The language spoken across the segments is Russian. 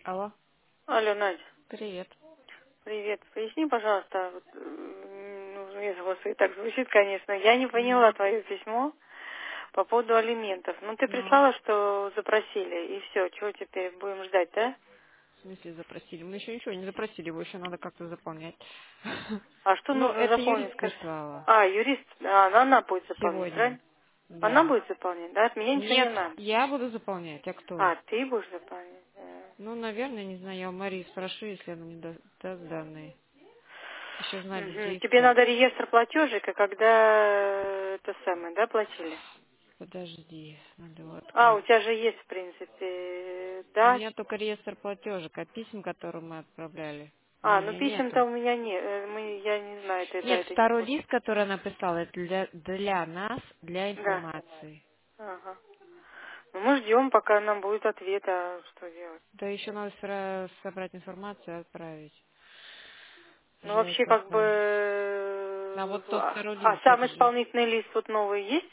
Алло, Алло, Надя, привет. привет. Поясни, пожалуйста, вот, ну, если у вас и так звучит, конечно, я не поняла Мгм. твое письмо по поводу алиментов. Ну, ты Ну, прислала, что запросили, и все, чего теперь будем ждать, да? в смысле запросили? Мы еще ничего не запросили, его еще надо как-то заполнять. А что Ну, нужно это заполнить, юрист скажи? прислала А, юрист, она будет заполнять, сегодня. правильно? Она Да. будет заполнять, да? От меня ничего Нет, не надо. я буду заполнять, а кто? А, ты будешь заполнять? Ну, наверное, не знаю, я у Марии спрошу, если она мне даст данные. Еще знать, Мгм. где Тебе искать. надо реестр платежек, а когда это самое, да, платили? Подожди, надо его А, у открыть. тебя же есть, в принципе, У да. меня только реестр платежек, а писем, которые мы отправляли, у А, ну меня писем-то нету. у меня нет. Я не знаю, это да, Нет, это не второй почта. лист, который она прислала, это для нас, для Да. информации. Ага. Ну, мы ждем, пока нам будет ответ, а что делать? Да еще надо собрать информацию и отправить. Ну, Уже вообще, это как бы... самое. А вот тот второй А лист, сам это же, исполнительный лист вот новый есть?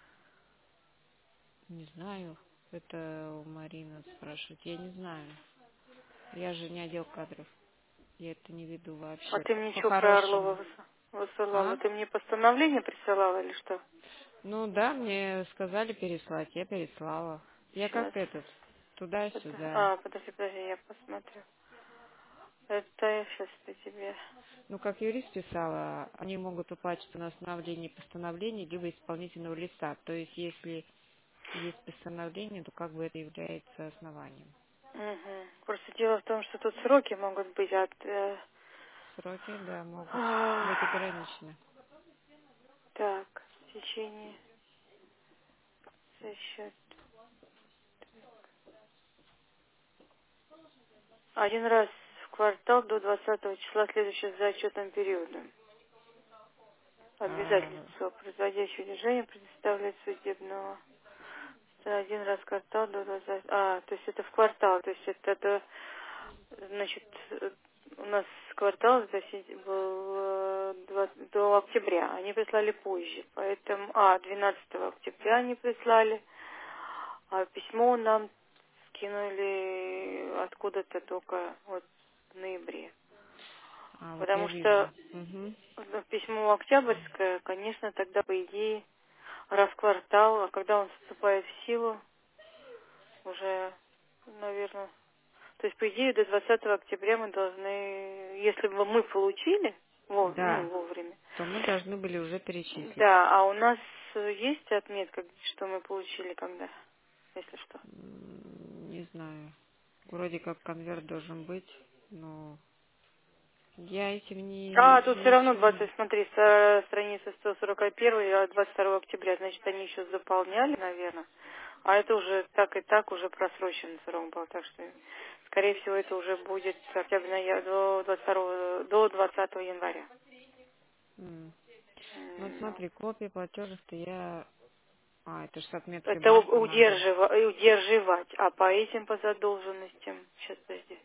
не знаю, это у Марины спрашивать, я не знаю. Я же не отдел кадров, я это не веду А вообще. ты мне что про Орлова По-хорошему. высылала? А? Ты мне постановление присылала или что? Ну да, мне сказали переслать, я переслала. Я Сейчас. как этот, туда-сюда. Подожди, я посмотрю. Это я сейчас по тебе. Ну, как юрист писала, они могут уплачиваться на основании постановления либо исполнительного листа. То есть, если есть постановление, то как бы это является основанием. Угу. Просто дело в том, что тут сроки могут быть от... Сроки, да, могут быть а, ограничены. Так, в течение за счет. Один раз в квартал до 20 числа, следующего за отчетным периодом. А, Обязательство производящего движения предоставлять судебного. Один раз в квартал до 20. То есть это в квартал. То есть значит, у нас квартал был до октября. Они прислали позже. Поэтому, 12 октября они прислали. А письмо нам скинули откуда-то только вот в ноябре. вот я Потому вижу. что Угу. письмо октябрьское, конечно, тогда, по идее, раз в квартал, а когда он вступает в силу, уже, наверное... То есть, по идее, до 20 октября мы должны, если бы мы получили, Да, вовремя, то мы должны были уже перечислить. да, а у нас есть отметка, что мы получили когда, если что? Не знаю. Вроде как конверт должен быть, но я этим Тут все равно ничего не... смотри, страница 141, 22 октября, значит, они еще заполняли, наверное. А это уже так и так уже просроченный срок был, так что, скорее всего, это уже будет до 20 января. М. Ну, вот Ну, смотри, копии платежек-то я... это же с отметкой это банка надо. удерживать, а по этим, по задолженностям, сейчас, подожди,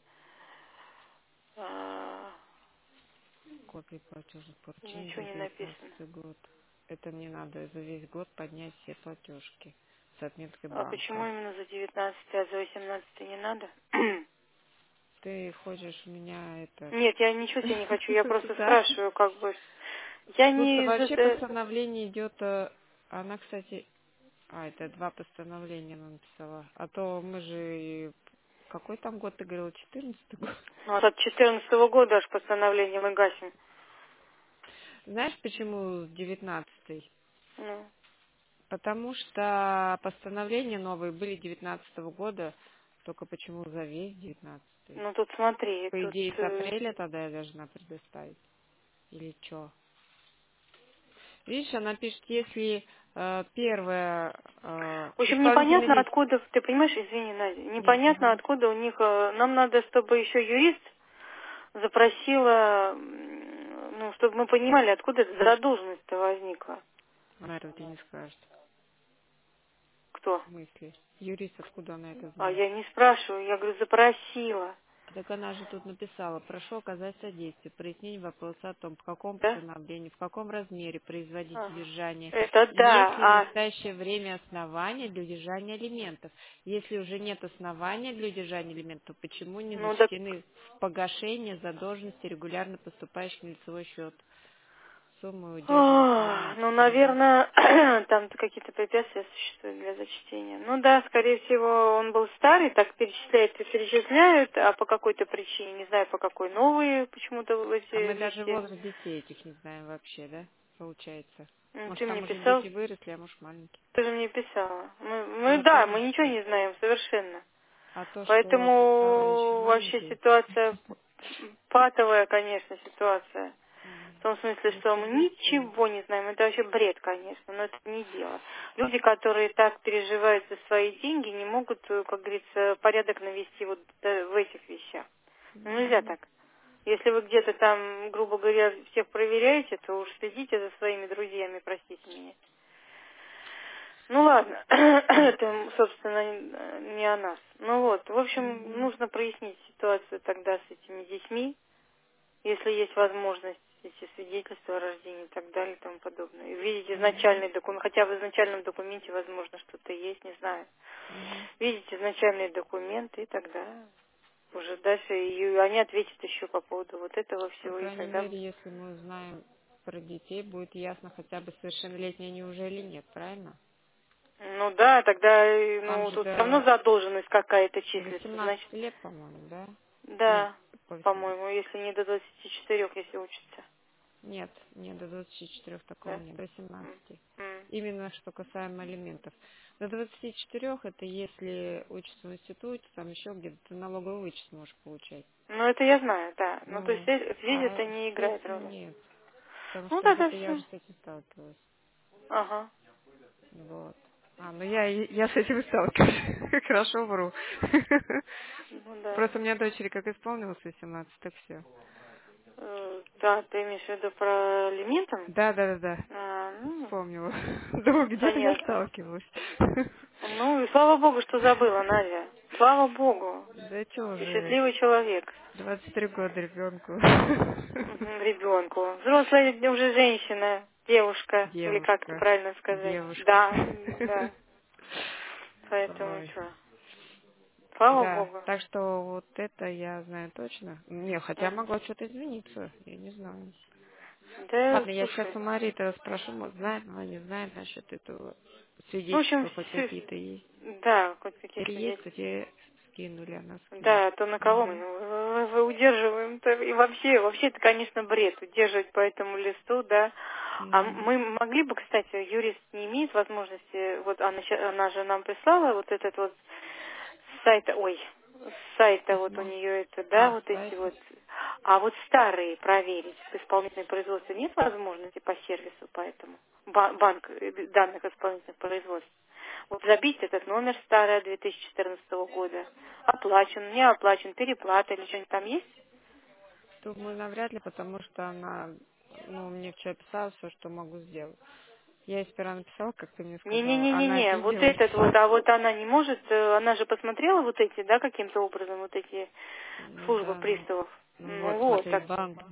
А, Копии платежных поручений ничего за не написано. 19 год. Это мне надо за весь год поднять все платежки с отметкой А почему банка. именно за 19, а за 18 не надо? Ты хочешь меня это... Нет, я ничего тебе не хочу, я просто Да? спрашиваю, как бы. Я Слушай, не из вообще это... постановление идет... Она, кстати... это два постановления она написала. А то мы же... Какой там год, ты говорила, 14 год? Вот от 14 года аж постановление мы гасим. Знаешь, почему 19-й? Ну, Потому что постановления новые были 19 года, только почему за весь 19-й? ну тут смотри, По тут... идее, с апреля тогда я должна предоставить. Или что? Видишь, она пишет, если первое В общем, исполнительный непонятно лист. откуда, ты понимаешь, извини, Надя, Нет, непонятно откуда у них... Нам надо, чтобы еще юрист запросила, ну, чтобы мы понимали, откуда эта задолженность-то возникла. она этого тебе не скажет. Кто? Мысли. Юрист, откуда она это А знает? я не спрашиваю, я говорю, запросила. Так она же тут написала: прошу оказать содействие, прояснить вопрос о том, в каком Да? постановлении, в каком размере производить А, удержание, это и есть ли в да. настоящее время основания для удержания алиментов. Если уже нет основания для удержания алиментов, то почему не Ну да. зачтены в погашение задолженности, регулярно поступающих на лицевой счет? Суммы удержанных алиментов. Ну, наверное, там какие-то препятствия существуют для зачтения. Ну да, скорее всего, он был старый, так перечисляют и перечисляют, а по какой-то причине, не знаю, по какой, новые почему-то А эти мы даже висят. возраст детей этих не знаем вообще, да? Получается. Может, Ты там мне уже писал? дети выросли, а может, маленькие. Ты же мне писала. Ну, Да, мы ничего конечно. не знаем совершенно. А то, что писала еще Поэтому вообще маленький, ситуация патовая, конечно, ситуация. В том смысле, что лучше мы быть. ничего не знаем. Это вообще бред, конечно, но это не дело. Люди, которые так переживают за свои деньги, не могут, как говорится, порядок навести вот в этих вещах. Ну, нельзя так. Если вы где-то там, грубо говоря, всех проверяете, то уж следите за своими друзьями, простите меня. Ну ладно, это, собственно, не о нас. Ну вот, в общем, нужно прояснить ситуацию тогда с этими детьми, если есть возможность, эти свидетельства о рождении и так далее и тому подобное. И видеть изначальный документ, хотя в изначальном документе, возможно, что-то есть, не знаю. Видеть изначальные документы, и тогда уже дальше и они ответят еще по поводу вот этого По всего, и крайней тогда... мере, если мы узнаем про детей, будет ясно, хотя бы совершеннолетние они уже или нет, правильно? Ну да, тогда, Там ну, же тут все равно до задолженность какая-то числится, 18 значит, лет, по-моему, да? Ну, да, по 18. по-моему, если не до 24, если учится. Нет, нет, до 24 такого Да. нет, до 17. М, м. Именно что касаемо алиментов. До 24 это если учится в институте, там еще где-то ты налоговый вычет можешь получать. Ну, это я знаю, да. Ну, то есть Ну, здесь а это не с играет роли. этим нет. Потому Ну, что тогда где-то я все. уже с этим сталкивалась. Ага. Вот. А, ну я с этим и сталкиваюсь. Хорошо вру. Ну, да. Просто у меня дочери как исполнилось 18, так все. Да, ты имеешь в виду про алиментом? Да, да, да, да. Ну, Вспомнила. Думаю, где-то я понятно. сталкивалась. Ну, и слава богу, что забыла, Надя. Слава богу. Да что Ты уже, счастливый человек. 23 года ребенку. Ребенку. Взрослая уже женщина, девушка, или как это Девушка. правильно сказать. Девушка. Да, да. Поэтому Ой. что? Слава Да, богу. так что вот это я знаю точно. Не, хотя Мгм. могла что-то измениться, я не знаю. Да, Ладно, я сейчас слушай. у Мариты спрошу, может, знает она, не знает насчет этого. В общем, Свидетельства хоть какие-то есть. да, хоть какие Если есть, то свидетельства. тебе скинули, она скинет. Да, то на кого мы удерживаем-то? И вообще это, конечно, бред, удерживать по этому листу, да. А Мгм. мы могли бы, кстати, юрист не имеет возможности, вот она же нам прислала вот этот вот с сайта, с сайта вот у Письмо. нее это, да, А, вот эти сайт. вот, а вот старые проверить в исполнительное производство нет возможности по сервису, поэтому банк данных исполнительных производств. Вот забить этот номер старый 2014 года. Оплачен, не оплачен, переплата или что-нибудь там есть? Думаю, навряд ли, потому что она, ну, мне вчера писала все, что могу сделать. Я ей сперва написала, как ты мне сказала. Она Не-не-не-не-не, вот обиделась. этот вот, а вот она не может, она же посмотрела вот эти, да, каким-то образом, вот эти Ну службы да, приставов. ну Ну вот, вот, смотри, так,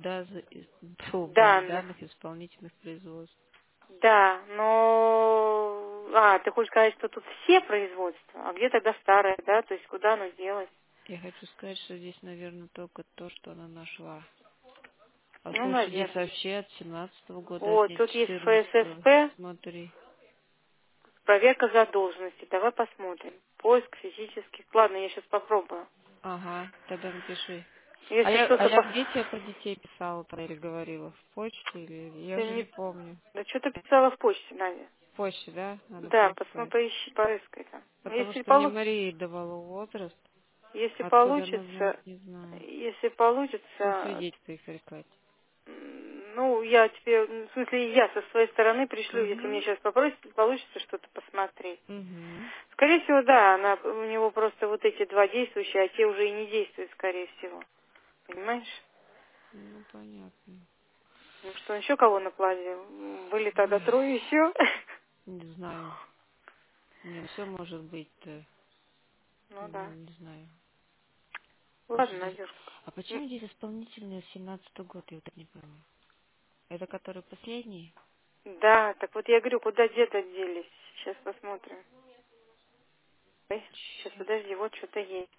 банк данных. данных исполнительных производств. Да, но... ты хочешь сказать, что тут все производства, а где тогда старое, да, то есть куда оно делось? Я хочу сказать, что здесь, наверное, только то, что она нашла. А Ну, слушай, здесь наверное. вообще от 17-го года, от Вот, нет тут есть 14-го. ФСФП, Смотри. проверка задолженности. Давай посмотрим. Поиск физических. Ладно, я сейчас попробую. Ага, тогда напиши. А Если я, а что-то... я где тебе про детей писала или говорила? В почте или... Я Ты уже не мне... помню. Да что-то писала в почте, Надя. В почте, да? Надо Да, поискать. поищи, порыскай там. Потому что мне Мария давала возраст. Если Откуда она знает, получится, не знаю. если Все получится, свидетельства их искать. ну, я тебе, в смысле, я со своей стороны пришлю, если мне Угу. сейчас получится что-то посмотреть. Угу. Скорее всего, да, у него просто вот эти два действующие, а те уже и не действуют, скорее всего. Понимаешь? Ну, понятно. Ну, что, еще кого наплодил? Были тогда трое еще? Не знаю. Не, все может быть-то. Ну, да. Ну, не знаю. Ладно, Надюшка. А почему здесь исполнительный 17-й год, я вот так не пойму. Это который последний? Да, так вот я говорю, куда деды делись? Сейчас посмотрим. Ой, сейчас, подожди, вот что-то есть.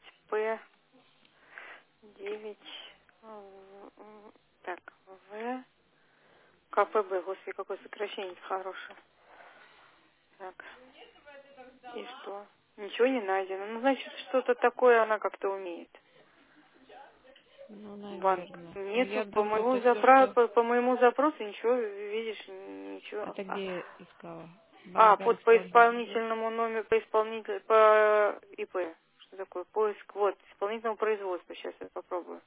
П9, так, В, КПБ, господи, какое сокращение хорошее. Так, и что? Ничего не найдено. Ну, значит, что-то такое она как-то умеет. Ну, Банк. наверное. Ну, Нету, я думаю, это все, что... по моему запросу ничего, видишь, ничего. А ты где искала? По Банк-исполнитель. исполнительному номеру, по исполнителю, по ИП. Что такое? Поиск, вот, исполнительного производства. Сейчас я попробую.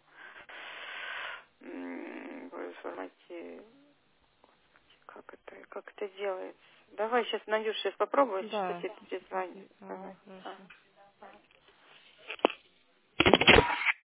В формате, как это делается? Давай сейчас, Надюш, сейчас попробую, сейчас Да. я тебе звоню. Давай. Хорошо. Ага.